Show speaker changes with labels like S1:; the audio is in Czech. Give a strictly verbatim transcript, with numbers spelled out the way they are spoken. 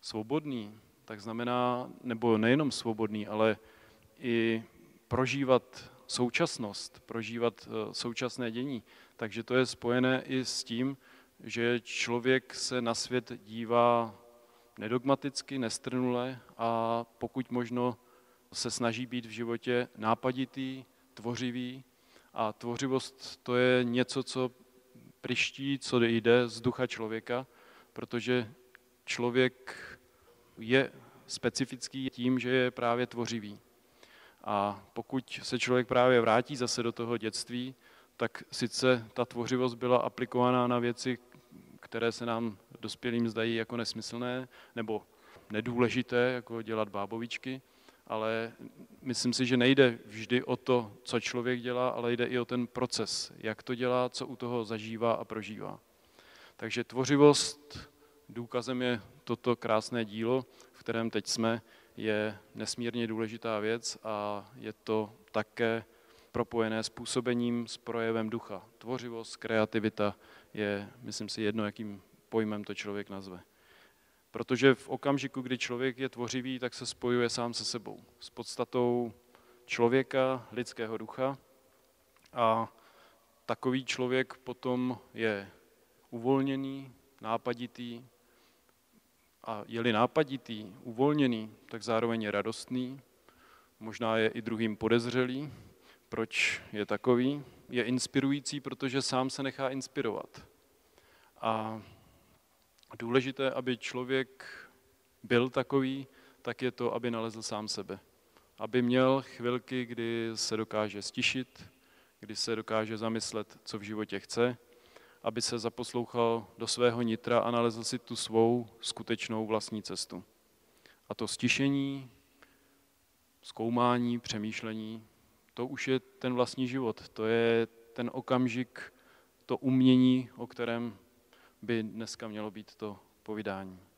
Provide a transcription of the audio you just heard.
S1: svobodný, tak znamená, nebo nejenom svobodný, ale i prožívat současnost, prožívat současné dění. Takže to je spojené i s tím, že člověk se na svět dívá nedogmaticky, nestrnule a pokud možno se snaží být v životě nápaditý, tvořivý. A tvořivost to je něco, co pryští, co jde z ducha člověka, protože člověk je specifický tím, že je právě tvořivý. A pokud se člověk právě vrátí zase do toho dětství, tak sice ta tvořivost byla aplikovaná na věci, které se nám dospělým zdají jako nesmyslné nebo nedůležité, jako dělat bábovičky, ale myslím si, že nejde vždy o to, co člověk dělá, ale jde i o ten proces, jak to dělá, co u toho zažívá a prožívá. Takže tvořivost, důkazem je toto krásné dílo, v kterém teď jsme, je nesmírně důležitá věc a je to také propojené s působením, s projevem ducha. Tvořivost, kreativita je, myslím si, jedno, jakým pojmem to člověk nazve. Protože v okamžiku, kdy člověk je tvořivý, tak se spojuje sám se sebou, s podstatou člověka, lidského ducha a takový člověk potom je uvolněný, nápaditý a je-li nápaditý, uvolněný, tak zároveň je radostný, možná je i druhým podezřelý, proč je takový, je inspirující, protože sám se nechá inspirovat. A důležité, aby člověk byl takový, tak je to, aby nalezl sám sebe. Aby měl chvilky, kdy se dokáže stišit, kdy se dokáže zamyslet, co v životě chce, aby se zaposlouchal do svého nitra a nalezl si tu svou skutečnou vlastní cestu. A to stišení, zkoumání, přemýšlení, to už je ten vlastní život. To je ten okamžik, to umění, o kterém by dneska mělo být to povídání.